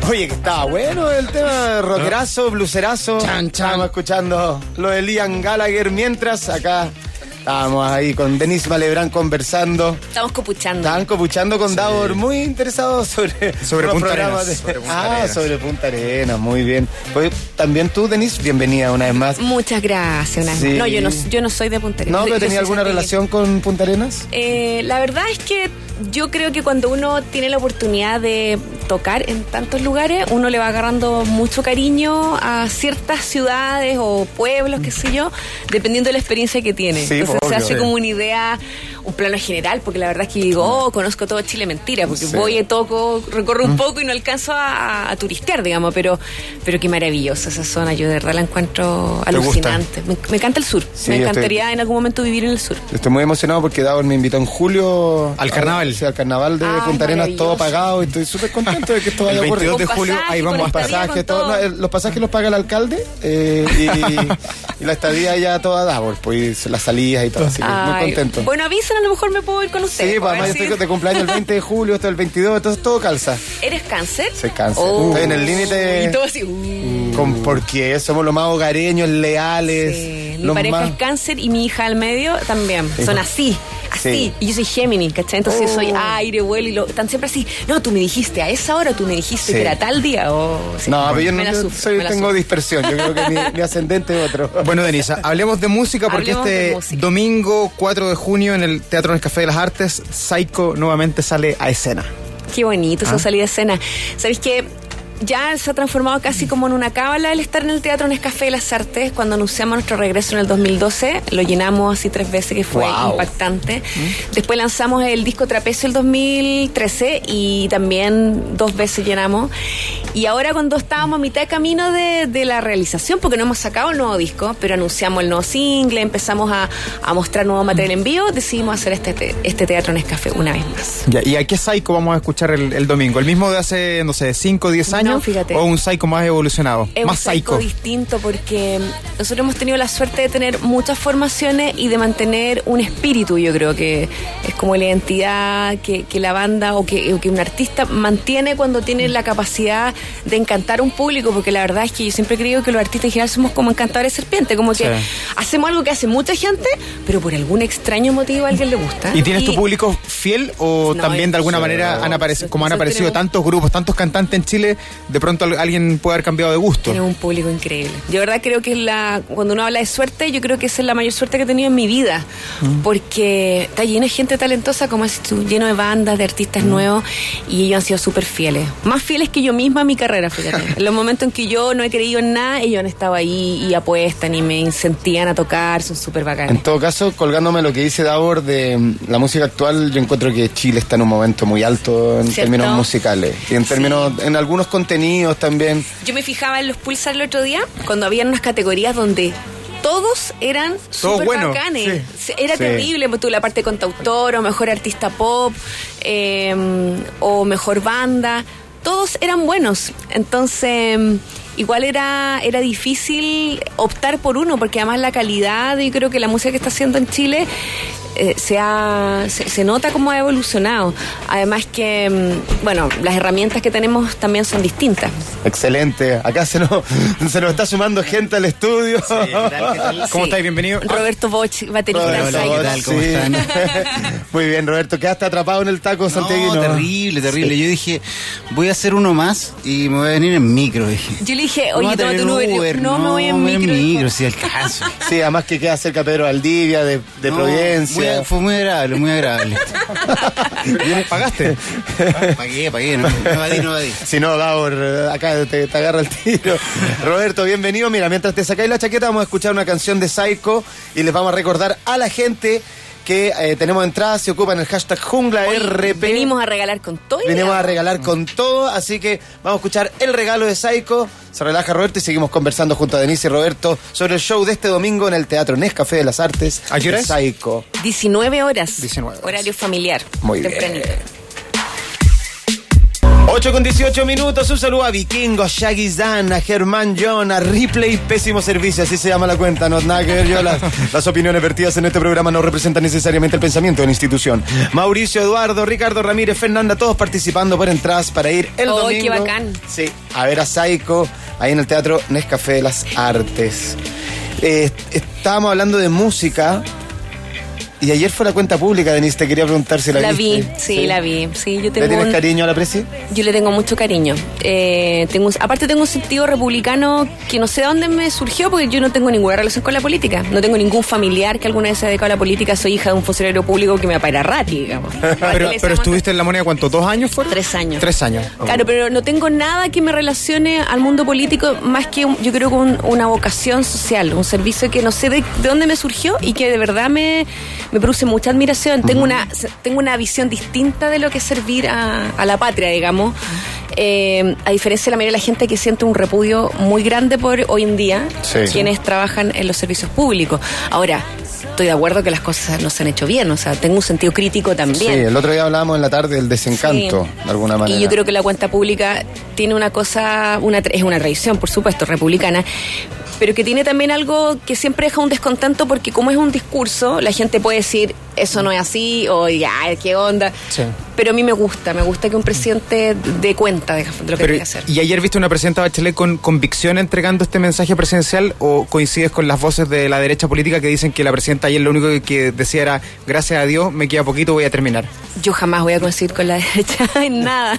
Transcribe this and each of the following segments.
Oye, que estaba bueno el tema, rockerazo, bluserazo. Estábamos escuchando lo de Liam Gallagher mientras acá estábamos ahí con Denise Malebrán conversando. Estamos copuchando. Estaban copuchando con Davor, muy interesados sobre Punta Arenas. Sobre Punta Arenas, muy bien. Pues también tú, Denise, bienvenida una vez más. Muchas gracias. Sí. No, yo no soy de Punta Arenas. ¿No? ¿Pero tenía alguna relación con Punta Arenas? La verdad es que yo creo que cuando uno tiene la oportunidad de tocar en tantos lugares, uno le va agarrando mucho cariño a ciertas ciudades o pueblos, qué sé yo, dependiendo de la experiencia que tiene. Sí, entonces se hace sí. como una idea, un plano general, porque la verdad es que digo, conozco todo Chile, mentira, porque voy y toco, recorro un poco y no alcanzo a turistear, digamos, pero qué maravillosa esa zona, yo de verdad la encuentro alucinante. Me encanta el sur, Sí, me encantaría en algún momento vivir en el sur. Estoy muy emocionado porque Davor me invitó en julio al carnaval. Sí, al carnaval de Punta Arenas, todo pagado, y estoy súper contento de que esto vaya a ocurrir. El 22 de julio, ahí vamos a pasajes, los pasajes los paga el alcalde y la estadía ya toda Davor, pues las salidas y todo, así que muy contento. Bueno, avisen, a lo mejor me puedo ir con ustedes. Sí, pues además yo estoy de cumpleaños el 20 de julio, hasta el 22, entonces todo calza. ¿Eres cáncer? Soy cáncer. Estoy en el límite. Y todo así. Porque somos los más hogareños, leales. Sí. Mi pareja es cáncer y mi hija al medio también. Sí. Son así. Sí. Y yo soy Géminis, ¿cachai? Entonces soy aire, vuelo y están siempre así. No, tú me dijiste a esa hora, tú me dijiste que era tal día. Sí. No, pero yo tengo dispersión. Yo creo que mi ascendente es otro. Bueno, Denise, hablemos de música porque domingo 4 de junio en el Teatro Nescafé de las Artes, Saiko nuevamente sale a escena. Qué bonito eso, salir a escena. ¿Sabéis qué? Ya se ha transformado casi como en una cábala el estar en el Teatro Nescafé de las Artes. Cuando anunciamos nuestro regreso en el 2012, lo llenamos así 3 veces, que fue impactante. Después lanzamos el disco Trapecio el 2013 y también 2 veces llenamos. Y ahora cuando estábamos a mitad de camino de la realización, porque no hemos sacado el nuevo disco, pero anunciamos el nuevo single, empezamos a mostrar nuevo material en vivo, decidimos hacer este Teatro Nescafé una vez más. Ya, ¿y a qué Saiko vamos a escuchar el domingo? ¿El mismo de hace, no sé, 5 o 10 años? No, fíjate. ¿O un Saiko más evolucionado? Es más un Saiko distinto, porque nosotros hemos tenido la suerte de tener muchas formaciones y de mantener un espíritu. Yo creo que es como la identidad que la banda o que un artista mantiene cuando tiene la capacidad de encantar a un público, porque la verdad es que yo siempre creo que los artistas en general somos como encantadores de serpiente, como que hacemos algo que hace mucha gente, pero por algún extraño motivo a alguien le gusta. ¿Y tienes tu público fiel o también de alguna manera han aparecido tantos grupos, tantos cantantes en Chile, de pronto alguien puede haber cambiado de gusto? Tenemos un público increíble. Yo de verdad creo que cuando uno habla de suerte, yo creo que esa es la mayor suerte que he tenido en mi vida, porque está lleno de gente talentosa, como es tú, lleno de bandas, de artistas nuevos, y ellos han sido súper fieles. Más fieles que yo misma en mi carrera, fíjate. En los momentos en que yo no he creído en nada, ellos han estado ahí y apuestan y me incentivan a tocar, son súper bacanes. En todo caso, colgándome lo que dice Davor de la música actual, yo encuentro que Chile está en un momento muy alto en términos musicales y en términos, en algunos contenidos también. Yo me fijaba en los Pulsar el otro día, cuando había unas categorías donde todos eran súper bacanes. Sí. Era terrible, tú la parte contautor o mejor artista pop o mejor banda. Todos eran buenos. Entonces, igual era difícil optar por uno, porque además la calidad, yo creo que la música que está haciendo en Chile se nota cómo ha evolucionado. Además que, bueno, las herramientas que tenemos también son distintas. Excelente. Acá se nos está sumando gente al estudio. Sí, ¿qué tal? ¿Cómo estáis? Bienvenido. Roberto Boch, baterista. Hola, ¿qué tal? ¿Cómo están? Muy bien, Roberto. Quedaste atrapado en el taco santiaguino. No, terrible. Sí. Yo dije, voy a hacer uno más y me voy a venir en micro. Dije. Yo le dije, oye, tómate un Uber. No, me voy en micro. Si alcanzo. Sí, además que queda cerca Pedro Valdivia, de Providencia. Fue muy agradable. ¿Pagaste? Pagué, no evadí. Si no, Davor, acá te agarra el tiro. Roberto, bienvenido. Mira, mientras te sacáis la chaqueta, vamos a escuchar una canción de Saiko y les vamos a recordar a la gente que tenemos entradas, se ocupan el hashtag JunglaRP. Venimos a regalar con todo. Venimos a regalar con todo, así que vamos a escuchar el regalo de Saiko. Se relaja Roberto y seguimos conversando junto a Denise y Roberto sobre el show de este domingo en el Teatro Nescafé de las Artes. ¿A qué hora es? Saiko. 19 horas. 19 horas. Horario familiar. Muy tempranito. bien. 8:18. Un saludo a Vikingo, Shaggy Dan, a Germán John, a Ripley, pésimo servicio, así se llama la cuenta, no nada que ver yo. Las opiniones vertidas en este programa no representan necesariamente el pensamiento de la institución. Mauricio, Eduardo, Ricardo Ramírez, Fernanda, todos participando por entradas para ir el domingo. ¡Qué bacán! Sí, a ver a Saiko, ahí en el Teatro Nescafé de las Artes. Estábamos hablando de música. Y ayer fue la cuenta pública, Denise, te quería preguntar si la viste. Vi, sí, la vi. Sí, yo tengo ¿Le tienes cariño a la presi? Yo le tengo mucho cariño. Aparte tengo un sentido republicano que no sé de dónde me surgió, porque yo no tengo ninguna relación con la política. No tengo ningún familiar que alguna vez se ha dedicado a la política. Soy hija de un funcionario público que me apara rati, digamos. pero estuviste en La Moneda, ¿cuánto? ¿2 años fueron? 3 años. 3 años. Claro, pero no tengo nada que me relacione al mundo político más que yo creo que una vocación social, un servicio que no sé de dónde me surgió y que de verdad me produce mucha admiración. Tengo una visión distinta de lo que es servir a la patria, digamos. A diferencia de la mayoría de la gente que siente un repudio muy grande por hoy en día, quienes trabajan en los servicios públicos. Ahora, estoy de acuerdo que las cosas no se han hecho bien, o sea, tengo un sentido crítico también. Sí, el otro día hablábamos en la tarde del desencanto, de alguna manera. Y yo creo que la cuenta pública tiene una cosa, es una tradición, por supuesto, republicana, pero que tiene también algo que siempre deja un descontento, porque como es un discurso, la gente puede decir, eso no es así, o ya, qué onda. Sí. Pero a mí me gusta que un presidente dé cuenta de lo que tiene que hacer. ¿Y ayer viste una presidenta Bachelet con convicción entregando este mensaje presidencial, o coincides con las voces de la derecha política que dicen que la presidenta ayer lo único que decía era, gracias a Dios, me queda poquito, voy a terminar? Yo jamás voy a coincidir con la derecha en nada.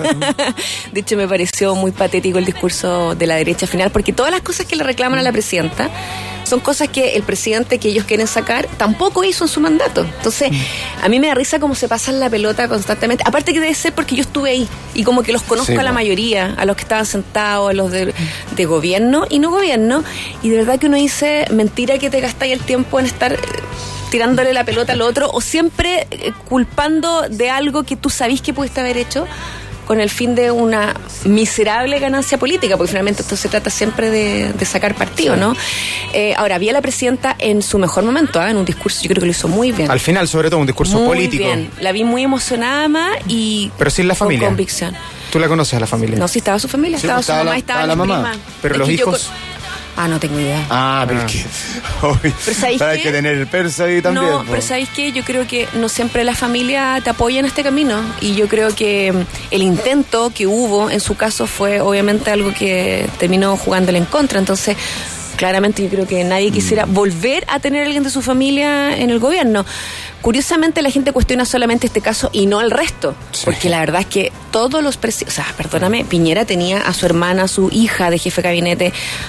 De hecho, me pareció muy patético el discurso de la derecha final, porque todas las cosas que le reclaman a la presidenta son cosas que el presidente que ellos quieren sacar tampoco hizo en su mandato. Entonces, a mí me da risa cómo se pasan la pelota constantemente. Aparte que debe ser porque yo estuve ahí y como que los conozco a la mayoría, a los que estaban sentados, a los de gobierno y no gobierno. Y de verdad que uno dice, mentira que te gastáis el tiempo en estar tirándole la pelota al otro, o siempre culpando de algo que tú sabís que pudiste haber hecho, con el fin de una miserable ganancia política, porque finalmente esto se trata siempre de sacar partido, ¿no? Ahora, vi a la presidenta en su mejor momento, en un discurso, yo creo que lo hizo muy bien. Al final, sobre todo, un discurso muy político. Muy bien, la vi muy emocionada más y pero sin la familia. Con convicción. ¿Tú la conoces a la familia? No, sí estaba su familia, sí, estaba su mamá, estaba la mamá. prima. Pero los hijos... No tengo idea. Pero es que... Pero ¿sabéis qué? Hay que tener el perso ahí también. No, pero ¿sabéis qué? Yo creo que no siempre la familia te apoya en este camino. Y yo creo que el intento que hubo en su caso fue obviamente algo que terminó jugándole en contra. Entonces, claramente yo creo que nadie quisiera volver a tener a alguien de su familia en el gobierno. Curiosamente, la gente cuestiona solamente este caso y no el resto. Sí. Porque la verdad es que todos los presidentes... O sea, perdóname, Piñera tenía a su hermana, a su hija de jefe de gabinete,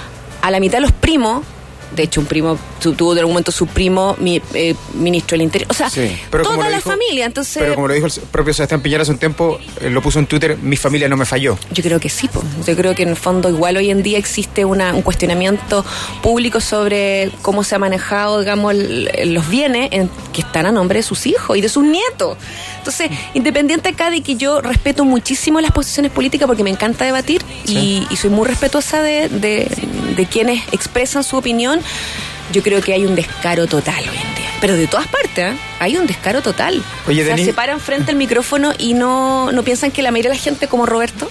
a la mitad de los primos. De hecho, un primo tuvo en algún momento su primo ministro del Interior. O sea, toda la familia. Entonces, pero como lo dijo el propio Sebastián Piñera hace un tiempo, lo puso en Twitter, mi familia no me falló. Yo creo que sí, yo creo que en el fondo igual hoy en día existe un cuestionamiento público sobre cómo se ha manejado, digamos, los bienes que están a nombre de sus hijos y de sus nietos. Entonces, independiente acá de que yo respeto muchísimo las posiciones políticas porque me encanta debatir y soy muy respetuosa de quienes expresan su opinión, yo creo que hay un descaro total hoy en día. Pero de todas partes, hay un descaro total. Oye, o sea, se paran frente al micrófono y no piensan que la mayoría de la gente, como Roberto,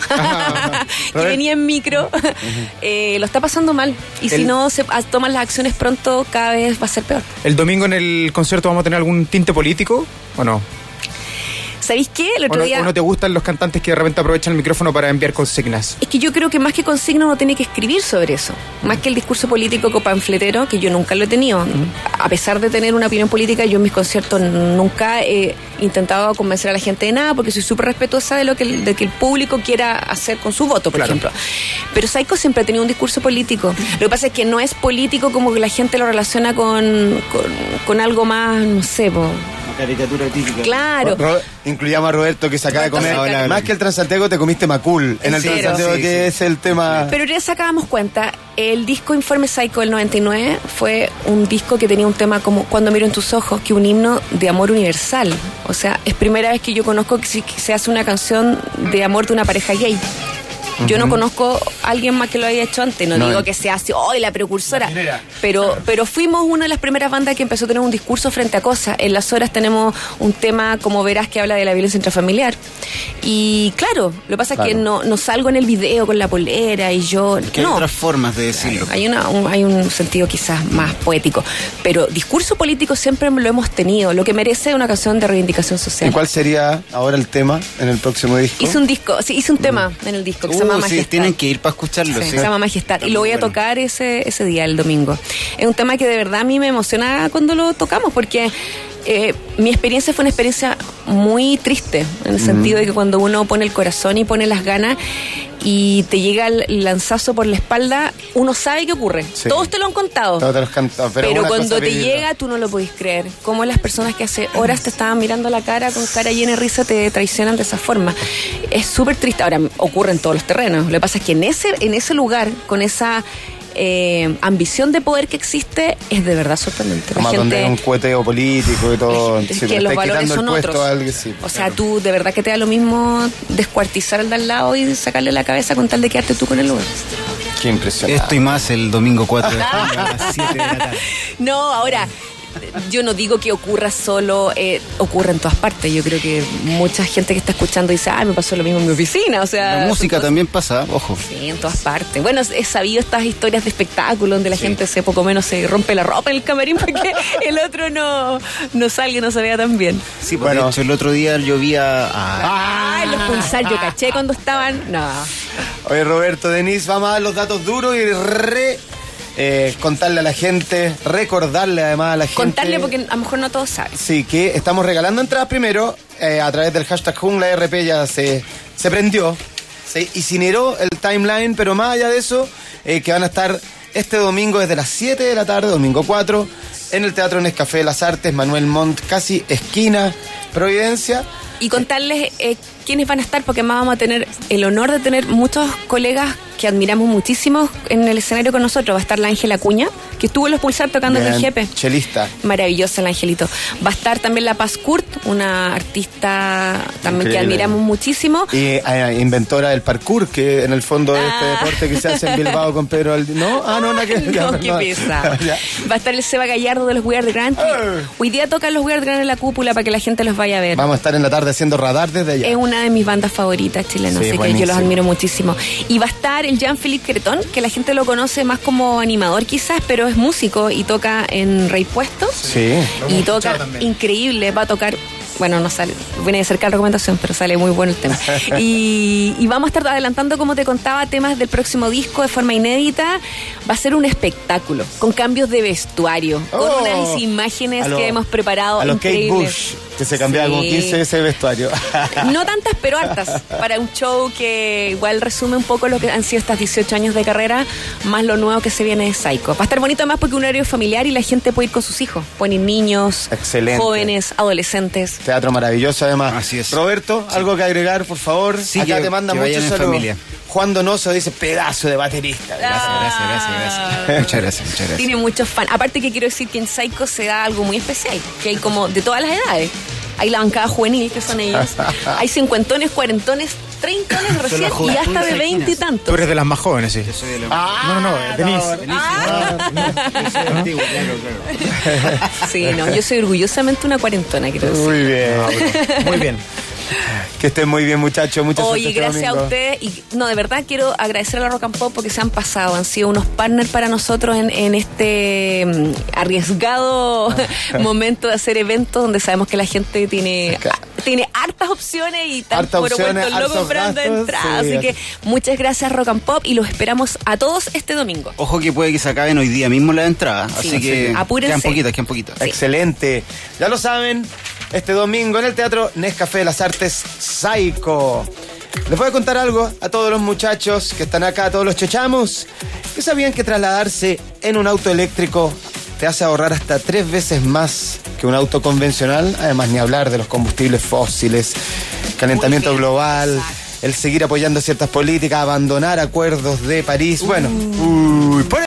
que venía en micro, lo está pasando mal. Y si no se toman las acciones pronto, cada vez va a ser peor. ¿El domingo en el concierto vamos a tener algún tinte político o no? ¿Sabéis qué? El otro día... ¿O no te gustan los cantantes que de repente aprovechan el micrófono para enviar consignas? Es que yo creo que más que consigna uno tiene que escribir sobre eso. Más que el discurso político panfletero, que yo nunca lo he tenido. A pesar de tener una opinión política, yo en mis conciertos nunca he intentado convencer a la gente de nada, porque soy súper respetuosa de que el público quiera hacer con su voto, por ejemplo. Pero Saiko siempre ha tenido un discurso político. Lo que pasa es que no es político como que la gente lo relaciona con algo más, no sé, caricatura típica. Claro. Incluyamos a Roberto, que se acaba de comer. Más que el Transantiago, te comiste Macul. En el Transantiago, que es el tema. Pero ya sacábamos cuenta, el disco Informe Saiko del 99 fue un disco que tenía un tema como Cuando miro en tus ojos, que un himno de amor universal. O sea, es primera vez que yo conozco que se hace una canción de amor de una pareja gay. Yo no conozco a alguien más que lo haya hecho antes. No digo que sea así, la precursora. Pero fuimos una de las primeras bandas que empezó a tener un discurso frente a cosas. En Las Horas tenemos un tema, como verás, que habla de la violencia intrafamiliar. Y claro, lo que pasa es que no salgo en el video con la polera y yo... Que hay otras formas de decirlo. Hay un sentido quizás más poético. Pero discurso político siempre lo hemos tenido, lo que merece una canción de reivindicación social. ¿Y cuál sería ahora el tema en el próximo disco? Hice un tema en el disco que se llama Majestad. Sí, tienen que ir para escucharlo. Sí. Se llama Majestad. Y lo voy a tocar ese día, el domingo. Es un tema que de verdad a mí me emociona cuando lo tocamos, porque... mi experiencia fue una experiencia muy triste, en el sentido de que cuando uno pone el corazón y pone las ganas y te llega el lanzazo por la espalda, uno sabe qué ocurre. Sí. Todos te lo han contado. Todos te lo han contado, pero cuando te llega, tú no lo podés creer. Cómo las personas que hace horas te estaban mirando la cara con cara llena de risa te traicionan de esa forma. Es súper triste. Ahora, ocurre en todos los terrenos. Lo que pasa es que en ese lugar, con esa... ambición de poder que existe, es de verdad sorprendente. Como donde hay un cueteo político y todo. Es que los valores son otros. O sea, tú de verdad que te da lo mismo descuartizar al de al lado y sacarle la cabeza con tal de quedarte tú con el lugar. Qué impresionante. Esto y más el domingo 4 de junio a las 7 de la tarde. No, ahora... Yo no digo que ocurra solo, ocurre en todas partes. Yo creo que mucha gente que está escuchando dice, me pasó lo mismo en mi oficina. O sea, la música también pasa, ojo. Sí, en todas partes. Bueno, he sabido estas historias de espectáculo donde la gente poco menos se rompe la ropa en el camarín porque el otro no salga y no se vea tan bien. Sí, pues de hecho el otro día yo vi los pulsar, yo caché cuando estaban. No. Oye, Roberto, Denise, vamos a dar los datos duros y contarle a la gente, recordarle además a la gente. Contarle porque a lo mejor no todos saben. Sí, que estamos regalando entradas primero a través del hashtag Jungla RP. Ya se prendió, se incineró el timeline, pero más allá de eso, que van a estar este domingo desde las 7 de la tarde, domingo 4, en el Teatro Nescafé de las Artes, Manuel Montt, casi esquina Providencia. Y contarles quiénes van a estar, porque más vamos a tener el honor de tener muchos colegas que admiramos muchísimo en el escenario con nosotros. Va a estar la Ángela Acuña, que estuvo en Los Pulsar tocando en el Jepe. Chelista. Maravillosa el Angelito. Va a estar también la Paz Kurt, una artista también que admiramos muchísimo. Y inventora del parkour, que en el fondo es este deporte que se hace en Bilbao con Pedro Aldino. Qué pesa. Va a estar el Seba Gallardo de los We Are The Grand. Hoy día tocan los We Are The Grand en la cúpula para que la gente los vaya a ver. Vamos a estar en la tarde haciendo radar desde allá. Es una de mis bandas favoritas chilenas, así que yo los admiro muchísimo. Y va a estar el Jean-Philippe Cretón, que la gente lo conoce más como animador quizás, pero es músico y toca en Rey Puesto. Sí. Y toca increíble, va a tocar... Bueno, no sale, viene de cerca la recomendación, pero sale muy bueno el tema. Y vamos a estar adelantando, como te contaba, temas del próximo disco de forma inédita. Va a ser un espectáculo, con cambios de vestuario, con unas imágenes que hemos preparado a increíbles. Kate Bush, que se cambiaba como 15 veces de vestuario. No tantas, pero hartas, para un show que igual resume un poco lo que han sido estos 18 años de carrera, más lo nuevo que se viene de Psycho. Va a estar bonito además porque es un horario familiar y la gente puede ir con sus hijos. Pueden ir niños, jóvenes, adolescentes. Teatro maravilloso además. Así es. Roberto, algo que agregar, por favor. Sí, acá te manda muchos saludos. Juan Donoso dice, pedazo de baterista. Gracias. Muchas gracias. Tiene muchos fans. Aparte que quiero decir que en Psycho se da algo muy especial, que hay como de todas las edades. Hay la bancada juvenil, que son ellos. Hay cincuentones, cuarentones, treintones recién y hasta de 20 y tantos. Tú eres de las más jóvenes, sí. Yo soy de los... No, Denise. Yo soy antiguo, claro. Sí, yo soy orgullosamente una cuarentona, quiero decir. Muy bien. Muy bien. Que estén muy bien, muchachos. Muchas Oye, gracias a ustedes. Y de verdad quiero agradecer a la Rock and Pop porque se han pasado, han sido unos partners para nosotros en este arriesgado momento de hacer eventos donde sabemos que la gente tiene hartas opciones y están por vueltos locos comprando entradas. Así que muchas gracias, Rock and Pop, y los esperamos a todos este domingo. Ojo que puede que se acaben hoy día mismo las entradas, así que apúrense. Quedan poquitas. Sí. Excelente. Ya lo saben, este domingo en el Teatro Nescafé de las Artes, Psycho. Les voy a contar algo a todos los muchachos que están acá, a todos los chochamos, que sabían que trasladarse en un auto eléctrico te hace ahorrar hasta 3 veces más que un auto convencional. Además, ni hablar de los combustibles fósiles, calentamiento global, el seguir apoyando ciertas políticas, abandonar acuerdos de París. Bueno,